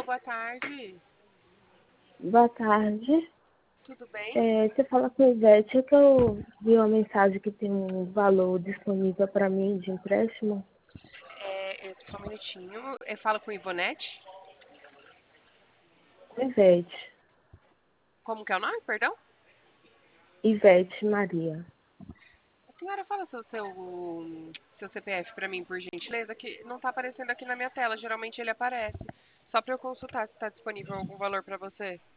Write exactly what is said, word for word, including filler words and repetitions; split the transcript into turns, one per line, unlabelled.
boa tarde.
Boa tarde.
Tudo bem?
É, você fala com a Ivete, é que eu vi uma mensagem que tem um valor disponível para mim de empréstimo.
É, eu- só um minutinho. Eu falo com Ivonete.
Ivete.
Como que é o nome, perdão?
Ivete Maria.
A senhora fala seu, seu, seu C P F para mim, por gentileza, que não está aparecendo aqui na minha tela. Geralmente ele aparece. Só para eu consultar se está disponível algum valor para você.